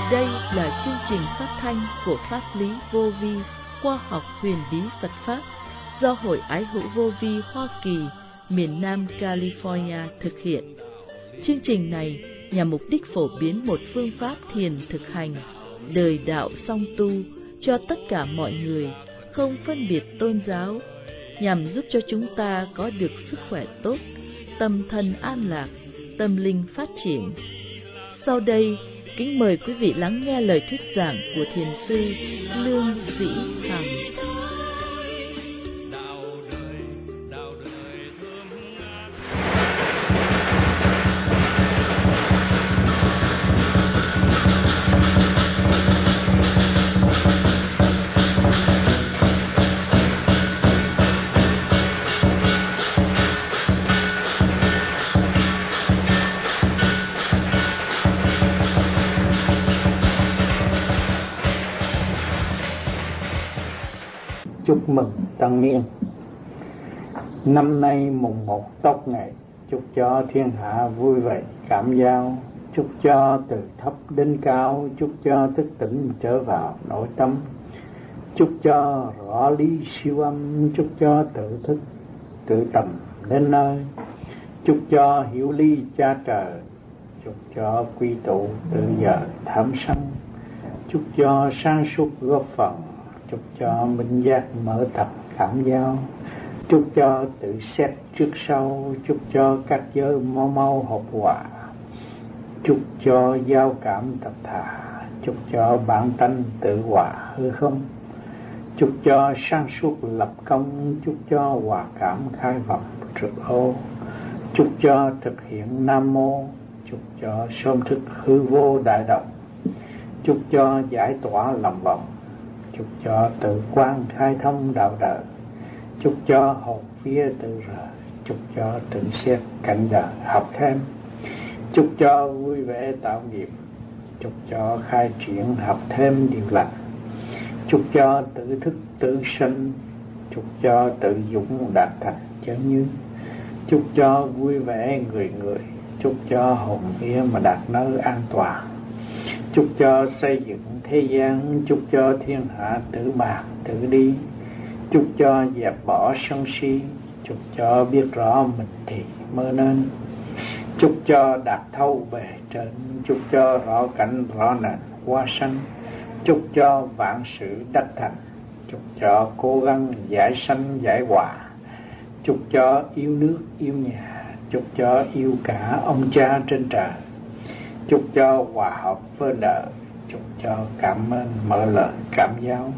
Đây là chương trình phát thanh của Pháp lý vô vi, khoa học huyền bí Phật Pháp do Hội Ái hữu vô vi Hoa Kỳ, miền Nam California thực hiện. Chương trình này nhằm mục đích phổ biến một phương pháp thiền thực hành, đời đạo song tu cho tất cả mọi người, không phân biệt tôn giáo, nhằm giúp cho chúng ta có được sức khỏe tốt, tâm thân an lạc, tâm linh phát triển. Sau đây, kính mời quý vị lắng nghe lời thuyết giảng của Thiền sư Lương Sĩ Hằng. Chúc mừng Tân Niên. Năm nay mùng 1 Tóc Ngày, chúc cho thiên hạ vui vẻ cảm giao, chúc cho từ thấp đến cao, chúc cho thức tỉnh trở vào nội tâm, chúc cho rõ lý siêu âm, chúc cho tự thức tự tầm đến nơi, chúc cho hiểu lý cha trời, chúc cho quy tụ tự giờ tham sân, chúc cho sáng suốt góp phần, chúc cho minh giác mở tập cảm giao, chúc cho tự xét trước sau, chúc cho các giới mau mau hợp hòa, chúc cho giao cảm thật thà, chúc cho bản tánh tự hòa hư không, chúc cho sáng suốt lập công, chúc cho hòa cảm khai vọng trực ô, chúc cho thực hiện Nam Mô, chúc cho sớm thức hư vô đại động, chúc cho giải tỏa lòng vọng, chúc cho tự quan khai thông đạo đời, chúc cho hồn phía tự rờ, chúc cho tự xét cảnh đời học thêm, chúc cho vui vẻ tạo nghiệp, chúc cho khai triển học thêm điều lành, chúc cho tự thức tự sinh, chúc cho tự dũng đạt thành chớ như, chúc cho vui vẻ người người, chúc cho hồn vía mà đạt nơi an toàn, chúc cho xây dựng thế gian, chúc cho thiên hạ tự bàn tự đi, chúc cho dẹp bỏ sân si, chúc cho biết rõ mình thì mơ nên, chúc cho đạt thâu bề trên, chúc cho rõ cảnh rõ nền qua sanh, chúc cho vạn sự đắc thành, chúc cho cố gắng giải sanh giải hòa, chúc cho yêu nước yêu nhà, chúc cho yêu cả ông cha trên trời, chúc cho hòa hợp với đời, chúc cho cảm ơn mở lời cảm giáo,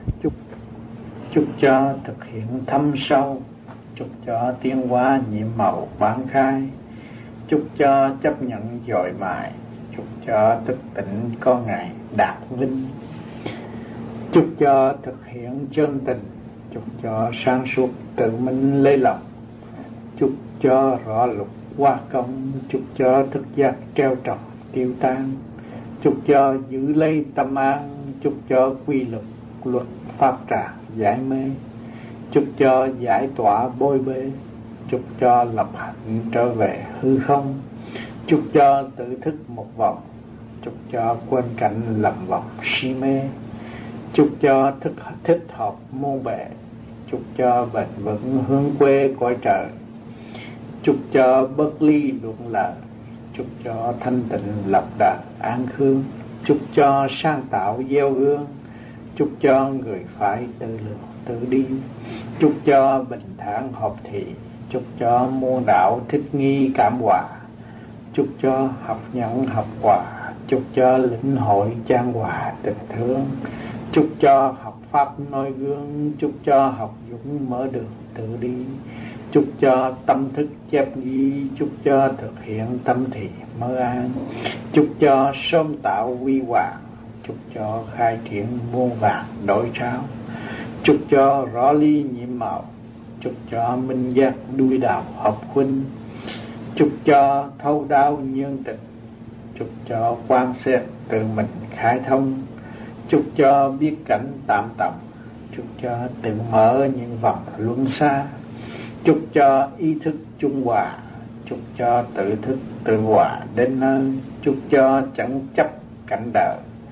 chúc cho thực hiện thâm sâu, chúc cho tiến hóa nhiệm màu bán khai, chúc cho chấp nhận dội mài, chúc cho thức tỉnh có ngày đạt vinh, chúc cho thực hiện chân tình, chúc cho sáng suốt tự minh lấy lòng, chúc cho rõ lục hoa công, chúc cho thức giác treo trọc tiêu tan, chúc cho giữ lấy tâm an, chúc cho quy luật luật pháp tràng giải mê, chúc cho giải tỏa bôi bê, chúc cho lập hạnh trở về hư không, chúc cho tự thức một vòng, chúc cho quên cảnh lầm vòng si mê, chúc cho thức thích hợp muôn bề, chúc cho bền vững hướng quê cõi trời, chúc cho bất ly luận lợi, chúc cho thanh tịnh lập đời an khương, chúc cho sáng tạo gieo gương, chúc cho người phải tự lượng tự đi, chúc cho bình thản hợp thị, chúc cho muôn đạo thích nghi cảm hòa, chúc cho học nhận học hòa, chúc cho lĩnh hội chan hòa tình thương, chúc cho học pháp noi gương, chúc cho học dũng mở đường tự đi, chúc cho tâm thức chép ghi, chúc cho thực hiện tâm thị mơ an, chúc cho sớm tạo quy hòa, chúc cho khai triển muôn vàng đổi trao, chúc cho rõ ly nhiệm màu, chúc cho minh giác đuôi đạo hợp huynh, chúc cho thấu đáo nhân tình, chúc cho quan xét tự mình khai thông, chúc cho biết cảnh tạm tầm, chúc cho tự mở những vòng luân xa, chúc cho ý thức trung hòa, chúc cho tự thức tự hòa đến nơi, chúc cho chẳng chấp cảnh đời,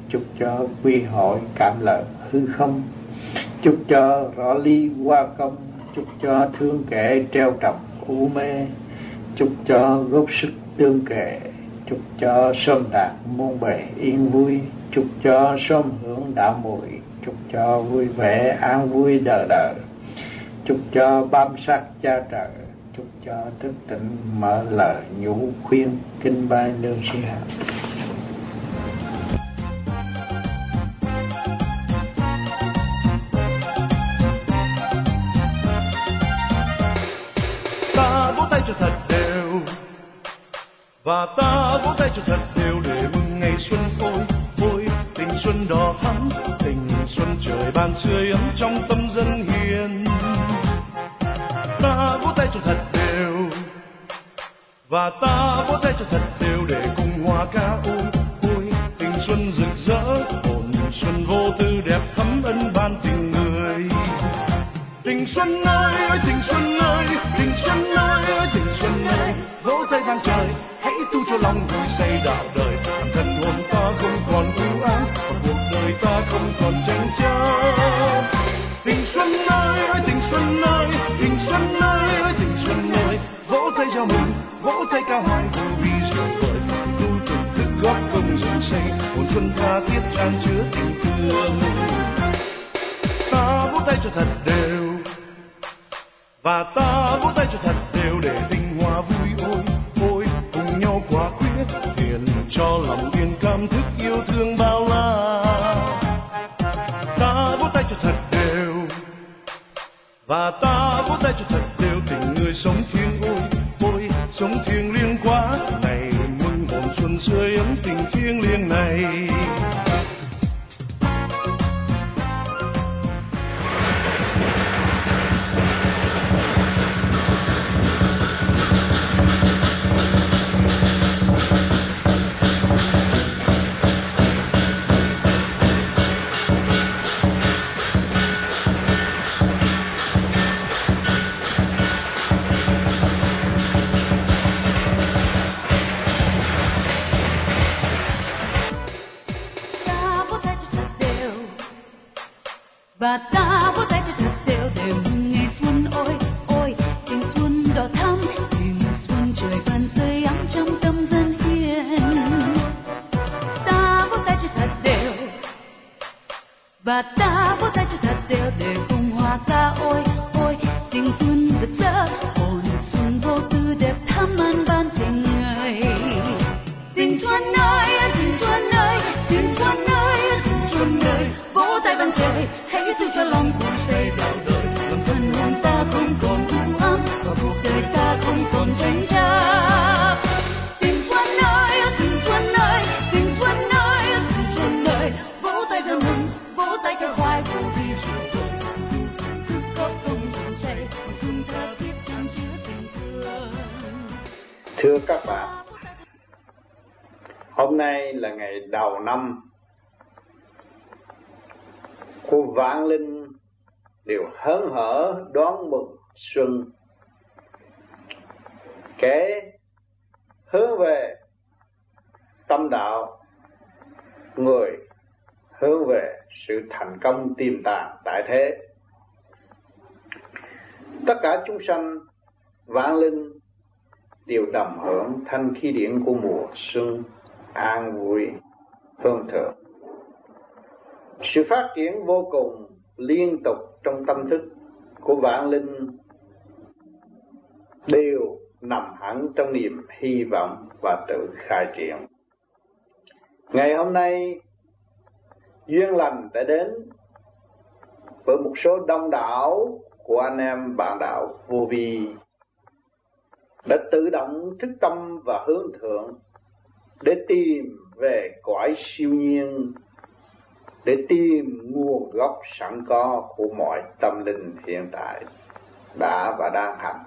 chúc cho quy hội cảm lợi hư không, chúc cho rõ ly hoa công, chúc cho thương kẻ treo trọng u mê, chúc cho góp sức tương kệ, chúc cho sớm đạt muôn bề yên vui, chúc cho sớm hưởng đạo muội, chúc cho vui vẻ an vui đời đời, chúc cho bám sát cha trời, chúc cho thức tỉnh mở lời nhủ khuyên kinh bài nương sĩ hạ. Ta vỗ tay cho thật đều, và ta vỗ tay cho thật đều để mừng ngày xuân ôi ôi, tình xuân đỏ thắm, tình xuân trời ban sưởi ấm trong tâm dân hiền. Ta vỗ tay cho thật đều, và ta vỗ tay cho thật đều để cùng hòa ca ôi ôi, tình xuân rực rỡ, hồn xuân vô tư đẹp thắm ân ban tình người. Tình xuân ơi ơi tình xuân ơi, tình xuân ơi ơi tình xuân ơi, vỗ tay vang trời, hãy tu cho lòng vui say đạo đời, làm thần hồn ta không còn u ám, và cuộc đời ta không còn tranh chấp. Tình xuân ơi ơi tình xuân ơi, tình xuân ơi ơi tình xuân ơi, vỗ tay chào mừng, vỗ tay cao hoài vô vi diệu vời, tu từng thức góp công dựng xây, hồn xuân tha thiết tràn chứa tình thương. Ta vỗ tay cho thật đều, và ta vỗ tay cho thật đều để tình hòa vui ôi ôi, cùng nhau quả quyết hiền cho lòng yên cảm thức yêu thương bao la. Ta vỗ tay cho thật đều, và ta vỗ tay cho thật đều, tình người sống thiêng ôi ôi, sống thiêng liêng quá này, mừng hồn xuân sưởi ấm tình thiêng liêng này. Và ta vỗ tay cho thật đều để mừng ngày xuân ôi ôi, tình xuân đỏ thắm, tình xuân trời ban sưởi ấm trong tâm dân hiền. Ta vỗ tay cho thật đều, và ta vỗ tay cho thật đều để cùng hòa ca ôi ôi, tình xuân rực rỡ, hồn xuân vô tư đẹp thắm an ban tình người. Tình xuân ơi tình xuân ơi, tình xuân ơi tình xuân ơi, vỗ tay vang trời, hãy tu cho lòng vui say đạo đời, làm thân hồn ta không còn u ám, và cuộc đời ta không còn tranh chấp. Tình xuân ơi tình xuân ơi, tình xuân ơi tình xuân ơi, vỗ tay cho mừng, vỗ tay cho khoai vô vi diệu vời, thức góp công dựng xây, xuân tha thiết chan chứa tình thương. Thưa các bạn, hôm nay là ngày đầu năm, của vạn linh đều hớn hở đón mừng xuân. Kẻ hướng về tâm đạo, người hướng về sự thành công tiềm tàng tại thế. Tất cả chúng sanh vạn linh đều đồng hưởng thanh khí điển của mùa xuân, an vui hương thượng. Sự phát triển vô cùng liên tục trong tâm thức của vạn linh đều nằm hẳn trong niềm hy vọng và tự khai triển. Ngày hôm nay duyên lành đã đến với một số đông đảo của anh em bạn đạo vô vi đã tự động thức tâm và hướng thượng để tìm về cõi siêu nhiên, để tìm nguồn gốc sẵn có của mọi tâm linh hiện tại đã và đang hành.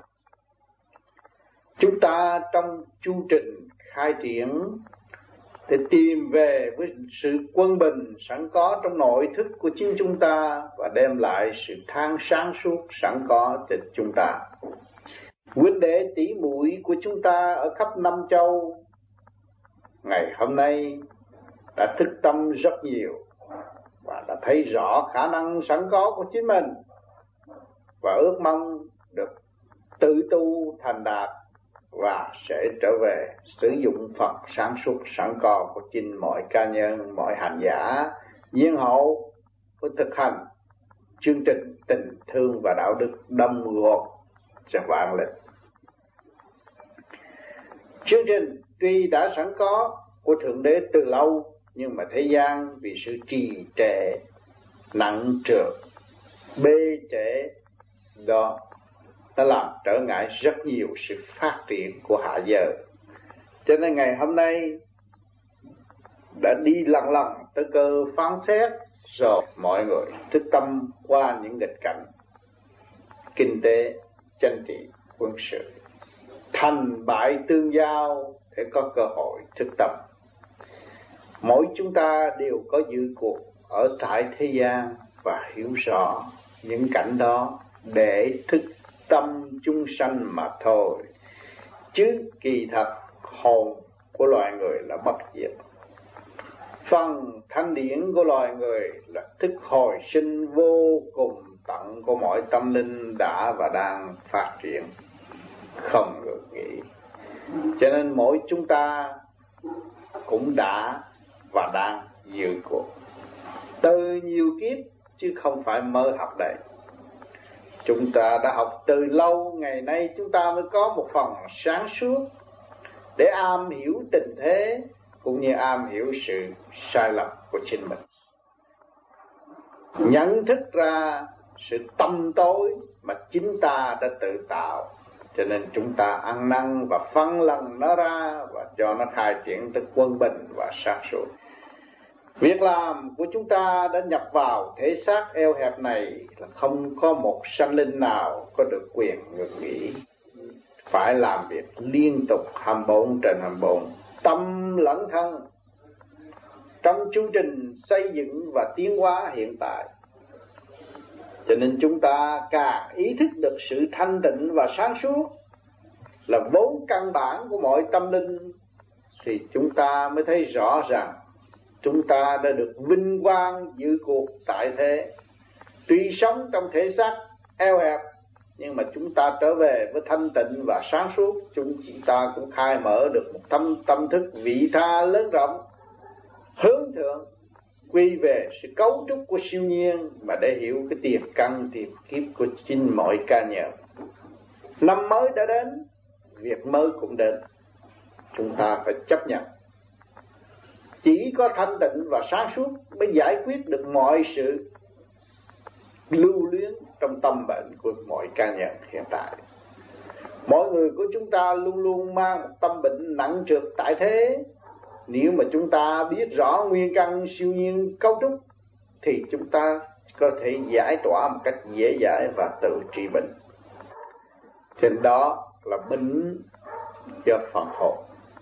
Chúng ta trong chu trình khai triển để tìm về với sự quân bình sẵn có trong nội thức của chính chúng ta và đem lại sự than sáng suốt sẵn có cho chúng ta. Huynh đệ tỷ muội của chúng ta ở khắp năm châu ngày hôm nay đã thức tâm rất nhiều và đã thấy rõ khả năng sẵn có của chính mình và ước mong được tự tu thành đạt và sẽ trở về sử dụng Phật sáng suốt sẵn có của chính mọi cá nhân, mọi hành giả nhiên hậu của thực hành chương trình tình thương và đạo đức đâm gộp cho vạn linh. Chương trình tuy đã sẵn có của Thượng Đế từ lâu, nhưng mà thế gian vì sự trì trệ, nặng trược, bê trễ đó, nó làm trở ngại rất nhiều sự phát triển của hạ giới. Cho nên ngày hôm nay đã đi lần lần tới cơ phán xét, rồi mọi người thức tâm qua những nghịch cảnh kinh tế, chính trị, quân sự, thành bại tương giao để có cơ hội thức tâm. Mỗi chúng ta đều có dự cuộc ở tại thế gian và hiểu rõ những cảnh đó để thức tâm chúng sanh mà thôi. Chứ kỳ thật hồn của loài người là bất diệt. Phần thanh điển của loài người là thức hồi sinh vô cùng tận của mọi tâm linh đã và đang phát triển không ngừng nghỉ. Cho nên mỗi chúng ta cũng đã và đang dự cuộc từ nhiều kiếp chứ không phải mới học đây. Chúng ta đã học từ lâu, ngày nay chúng ta mới có một phần sáng suốt để am hiểu tình thế cũng như am hiểu sự sai lầm của chính mình, nhận thức ra sự tâm tối mà chính ta đã tự tạo. Cho nên chúng ta ăn năn và phân lần nó ra và cho nó khai triển tới quân bình và sáng suốt. Việc làm của chúng ta đã nhập vào thể xác eo hẹp này là không có một sanh linh nào có được quyền ngừng nghỉ. Phải làm việc liên tục 24/24, tâm lẫn thân, trong chương trình xây dựng và tiến hóa hiện tại. Cho nên chúng ta càng ý thức được sự thanh tịnh và sáng suốt là vốn căn bản của mọi tâm linh, thì chúng ta mới thấy rõ rằng chúng ta đã được vinh quang dự cuộc tại thế. Tuy sống trong thể xác eo hẹp, nhưng mà chúng ta trở về với thanh tịnh và sáng suốt, chúng ta cũng khai mở được một tâm thức vị tha lớn rộng, hướng thượng, quy về sự cấu trúc của siêu nhiên mà để hiểu cái tiền căn tiền kiếp của chính mọi cá nhân. Năm mới đã đến, việc mới cũng đến. Chúng ta phải chấp nhận. Chỉ có thanh tịnh và sáng suốt mới giải quyết được mọi sự lưu luyến trong tâm bệnh của mọi cá nhân hiện tại. Mỗi người của chúng ta luôn luôn mang một tâm bệnh nặng trược tại thế. Nếu mà chúng ta biết rõ nguyên căn siêu nhiên cấu trúc thì chúng ta có thể giải tỏa một cách dễ dãi và tự trị bệnh. Trên đó là bệnh do phần hồn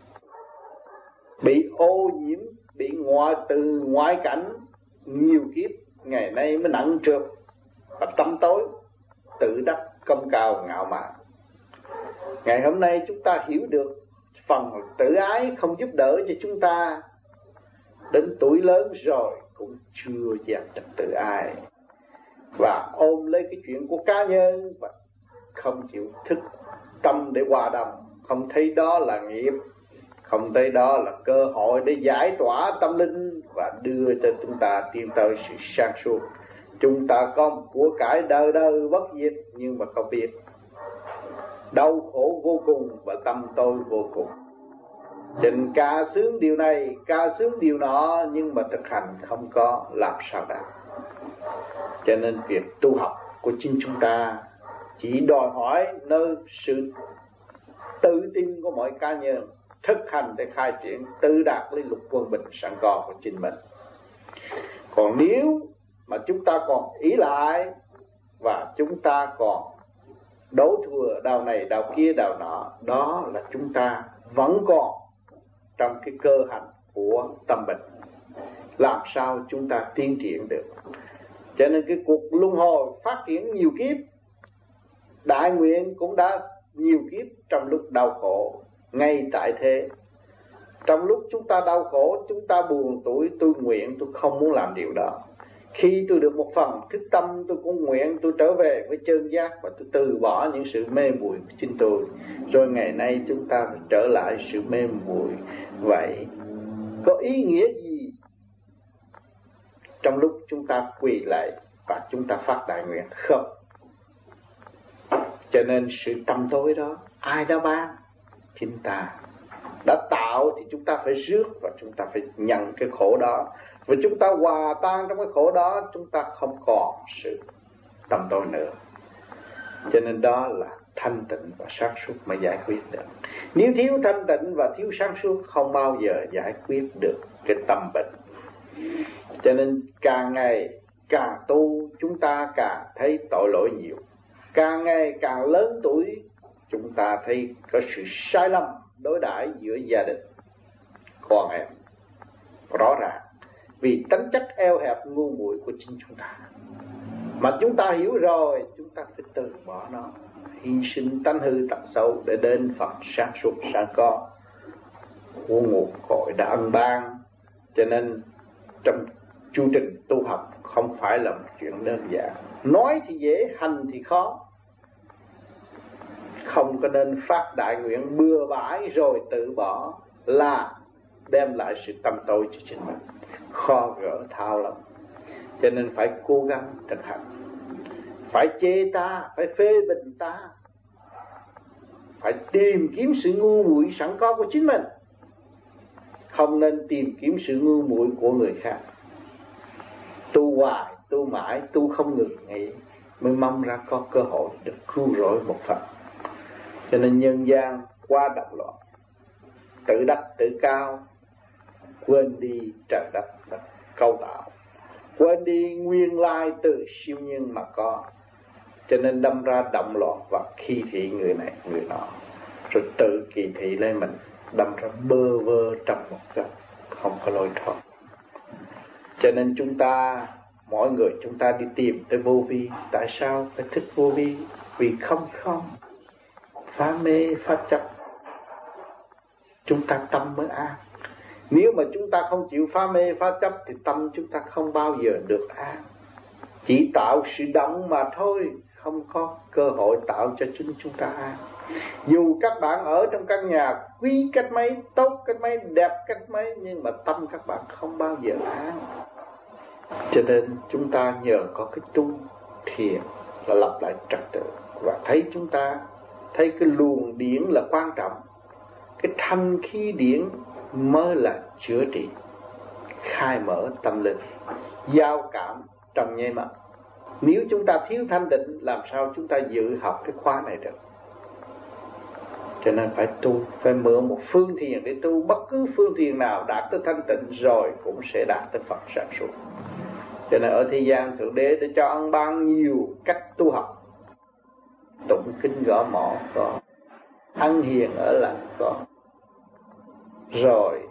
bị ô nhiễm, bị từ ngoại cảnh nhiều kiếp, ngày nay mới nặng trược và tâm tối, tự đắc công cao ngạo mạn. Ngày hôm nay chúng ta hiểu được phần tự ái không giúp đỡ cho chúng ta, đến tuổi lớn rồi cũng chưa dám được tự ái và ôm lấy cái chuyện của cá nhân và không chịu thức tâm để hòa đồng, không thấy đó là nghiệp, không thấy đó là cơ hội để giải tỏa tâm linh và đưa cho chúng ta tiến tới sự sáng suốt. Chúng ta có một của cải đời đời bất diệt nhưng mà không biết, đau khổ vô cùng và tâm tôi vô cùng. Trình ca sướng điều này, ca sướng điều nọ, nhưng mà thực hành không có, làm sao đạt. Cho nên việc tu học của chính chúng ta chỉ đòi hỏi nơi sự tự tin của mỗi cá nhân, thực hành để khai triển tự đạt lấy lục quân bình sẵn có của chính mình. Còn nếu mà chúng ta còn ý lại và chúng ta còn đấu thừa đào này đào kia đào nọ, đó là chúng ta vẫn còn trong cái cơ hành của tâm bệnh. Làm sao chúng ta tiến triển được? Cho nên cái cuộc luân hồi phát triển nhiều kiếp, đại nguyện cũng đã nhiều kiếp trong lúc đau khổ ngay tại thế. Trong lúc chúng ta đau khổ, chúng ta buồn tủi, tôi nguyện tôi không muốn làm điều đó. Khi tôi được một phần thức tâm, tôi cũng nguyện tôi trở về với chân giác và tôi từ bỏ những sự mê muội của chính tôi. Rồi ngày nay chúng ta phải trở lại sự mê muội. Vậy có ý nghĩa gì trong lúc chúng ta quỳ lại và chúng ta phát đại nguyện? Không. Cho nên sự tâm tối đó ai đã ban? Chính ta đã tạo, thì chúng ta phải rước và chúng ta phải nhận cái khổ đó. Và chúng ta hòa tan trong cái khổ đó, chúng ta không còn sự tâm tối nữa. Cho nên đó là thanh tịnh và sáng suốt mới giải quyết được. Nếu thiếu thanh tịnh và thiếu sáng suốt, không bao giờ giải quyết được cái tâm bệnh. Cho nên càng ngày càng tu, chúng ta càng thấy tội lỗi nhiều. Càng ngày càng lớn tuổi, chúng ta thấy có sự sai lầm đối đãi giữa gia đình con em rõ ràng, vì tính chất eo hẹp ngu muội của chính chúng ta. Mà chúng ta hiểu rồi, chúng ta phải từ bỏ nó, hy sinh tánh hư tật xấu để đến phần sáng suốt sáng có của nguồn cội đã ân ban. Cho nên trong chu trình tu học không phải là một chuyện đơn giản. Nói thì dễ, hành thì khó. Không có nên phát đại nguyện bừa bãi rồi tự bỏ, là đem lại sự tâm tối cho chính mình, khó gỡ thao lắm. Cho nên phải cố gắng thực hành, phải chê ta, phải phê bình ta, phải tìm kiếm sự ngu muội sẵn có của chính mình, không nên tìm kiếm sự ngu muội của người khác. Tu hoài, tu mãi, tu không ngừng nghỉ mới mong ra có cơ hội được cứu rỗi một phần. Cho nên nhân gian quá động loạn, tự đắc tự cao, quên đi trời đất cấu tạo, quên đi nguyên lai từ siêu nhiên mà có. Cho nên đâm ra động loạn và kỳ thị người này người nọ, rồi tự kỳ thị lên mình, đâm ra bơ vơ trong một góc, không có lối thoát. Cho nên chúng ta, mỗi người chúng ta đi tìm tới vô vi. Tại sao phải thích vô vi? Vì không phá mê phá chấp, chúng ta tâm mới an. Nếu mà chúng ta không chịu phá mê phá chấp thì tâm chúng ta không bao giờ được an, chỉ tạo sự động mà thôi, không có cơ hội tạo cho chính chúng ta an. Dù các bạn ở trong căn nhà quý cách mấy, tốt cách mấy, đẹp cách mấy, nhưng mà tâm các bạn không bao giờ an. Cho nên chúng ta nhờ có cái tu thiền là lập lại trật tự, và thấy chúng ta thấy cái luồng điển là quan trọng. Cái thanh khí điển mới là chữa trị, khai mở tâm linh, giao cảm trong nháy mắt. Nếu chúng ta thiếu thanh định, làm sao chúng ta dự học cái khóa này được? Cho nên phải tu, phải mượn một phương thiền để tu. Bất cứ phương thiền nào đạt tới thanh tịnh rồi cũng sẽ đạt tới Phật sáng suốt. Cho nên ở thế gian Thượng Đế để cho ăn ban nhiều cách tu học. Tụng kinh gõ mõ có, ăn hiền ở lành có, rồi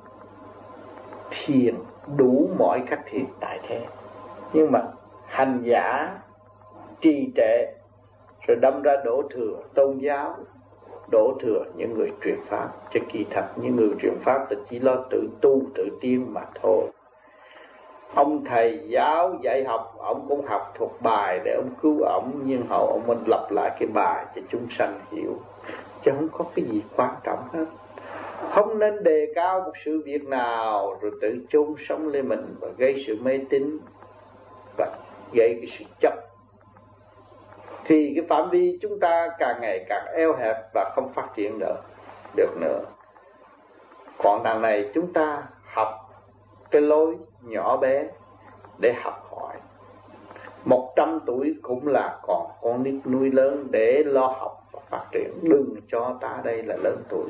thiền đủ mọi cách thiền tại thế. Nhưng mà hành giả trì trệ, rồi đâm ra đổ thừa tôn giáo, đổ thừa những người truyền pháp. Chứ kỳ thật những người truyền pháp thì chỉ lo tự tu tự tiến mà thôi. Ông thầy giáo dạy học, ông cũng học thuộc bài để ông cứu ông, nhưng hậu ông mình lặp lại cái bài cho chúng sanh hiểu, chứ không có cái gì quan trọng hết. Không nên đề cao một sự việc nào rồi tự chôn sống lên mình và gây sự mê tín và gây cái sự chấp. Thì cái phạm vi chúng ta càng ngày càng eo hẹp và không phát triển được nữa. Còn đằng này chúng ta học cái lối nhỏ bé để học hỏi. 100 tuổi cũng là còn con nít nuôi lớn để lo học và phát triển. Đừng cho ta đây là lớn tuổi.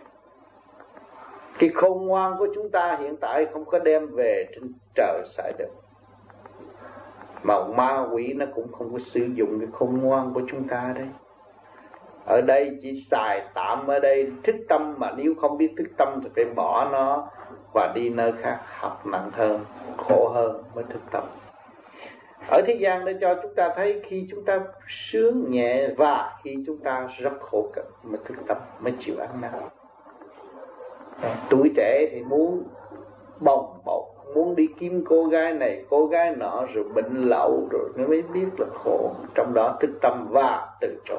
Cái khôn ngoan của chúng ta hiện tại không có đem về trên trời xài được. Mà ma quỷ nó cũng không có sử dụng cái khôn ngoan của chúng ta đấy. Ở đây chỉ xài tạm ở đây thức tâm, mà nếu không biết thức tâm thì phải bỏ nó và đi nơi khác học nặng hơn, khổ hơn mới thức tâm. Ở thế gian để cho chúng ta thấy khi chúng ta sướng nhẹ và khi chúng ta rất khổ cực mới thức tâm, mới chịu ăn năn. Tuổi trẻ thì muốn bồng bột, muốn đi kiếm cô gái này cô gái nọ, rồi bệnh lậu, rồi nó mới biết là khổ. Trong đó thức tâm và từ chối.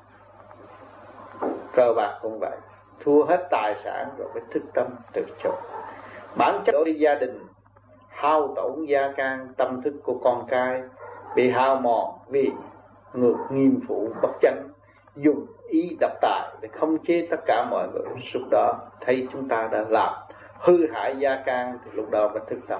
Cờ bạc cũng vậy, thua hết tài sản rồi mới thức tâm từ chối. Bản chất đối với gia đình hao tổn gia can, tâm thức của con cái bị hao mòn vì ngược nghiêm phụ bất chánh, dùng ý độc tài để khống chế tất cả mọi người. Lúc đó thấy chúng ta đã làm hư hại gia can thì lúc đó mới thức tâm.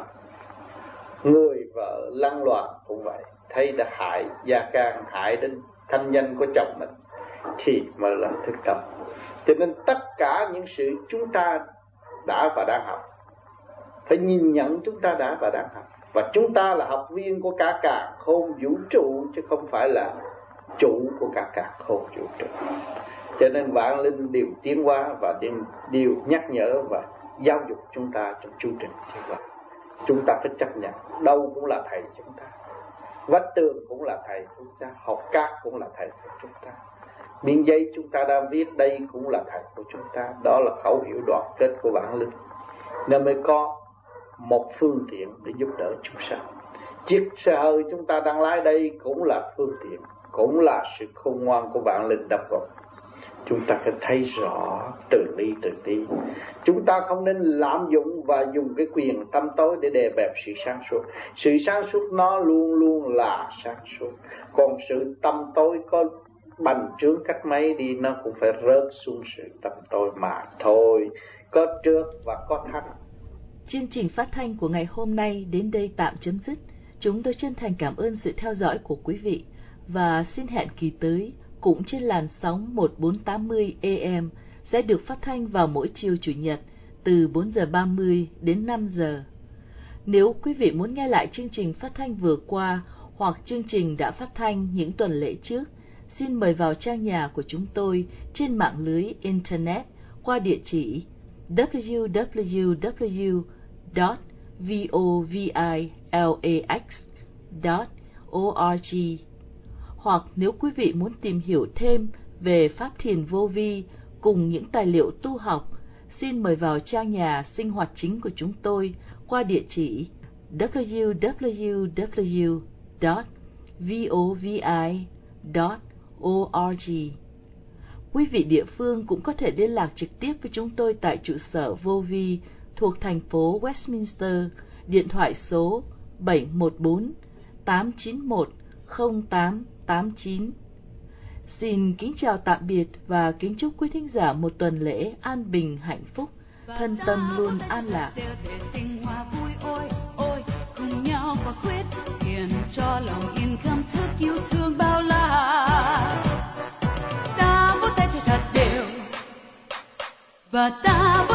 Người vợ lăng loạn cũng vậy, thấy đã hại gia can, hại đến thanh danh của chồng mình thì mới là thức tâm. Cho nên tất cả những sự chúng ta đã và đang học, phải nhìn nhận chúng ta đã và đang học. Và chúng ta là học viên của cả càn khôn vũ trụ, chứ không phải là chủ của cả càn khôn vũ trụ. Cho nên vạn linh đều tiến hóa và đều nhắc nhở và giáo dục chúng ta trong chu trình như vậy. Chúng ta phải chấp nhận, đâu cũng là thầy chúng ta, vách tường cũng là thầy chúng ta, học cát cũng là thầy của chúng ta, miếng giấy chúng ta đang viết đây cũng là thầy của chúng ta. Đó là khẩu hiệu đoàn kết của vạn linh, nên mới có một phương tiện để giúp đỡ chúng sanh. Chiếc xe hơi chúng ta đang lái đây cũng là phương tiện, cũng là sự khôn ngoan của vạn linh đắp vào. Chúng ta phải thấy rõ từ ly từ tí. Chúng ta không nên lạm dụng và dùng cái quyền tâm tối để đè bẹp sự sáng suốt. Sự sáng suốt nó luôn luôn là sáng suốt. Còn sự tâm tối có bành trướng cách mấy đi, nó cũng phải rớt xuống sự tâm tối mà thôi. Có trước và có thắt. Chương trình phát thanh của ngày hôm nay đến đây tạm chấm dứt. Chúng tôi chân thành cảm ơn sự theo dõi của quý vị và xin hẹn kỳ tới cũng trên làn sóng 1480 AM sẽ được phát thanh vào mỗi chiều Chủ nhật từ 4 giờ 30 đến 5 giờ. Nếu quý vị muốn nghe lại chương trình phát thanh vừa qua hoặc chương trình đã phát thanh những tuần lễ trước, xin mời vào trang nhà của chúng tôi trên mạng lưới Internet qua địa chỉ www.vovilax.org. Hoặc nếu quý vị muốn tìm hiểu thêm về Pháp Thiền Vô Vi cùng những tài liệu tu học, xin mời vào trang nhà sinh hoạt chính của chúng tôi qua địa chỉ www.vovi.org. Quý vị địa phương cũng có thể liên lạc trực tiếp với chúng tôi tại trụ sở Vô Vi thuộc thành phố Westminster, điện thoại số 714-891-0889. Xin kính chào tạm biệt và kính chúc quý thính giả một tuần lễ an bình hạnh phúc, thân tâm luôn an lạc. Cùng nhau và quyết hiền cho lòng yên khâm thức yêu thương bao la. Ta vỗ tay cho thật đều và ta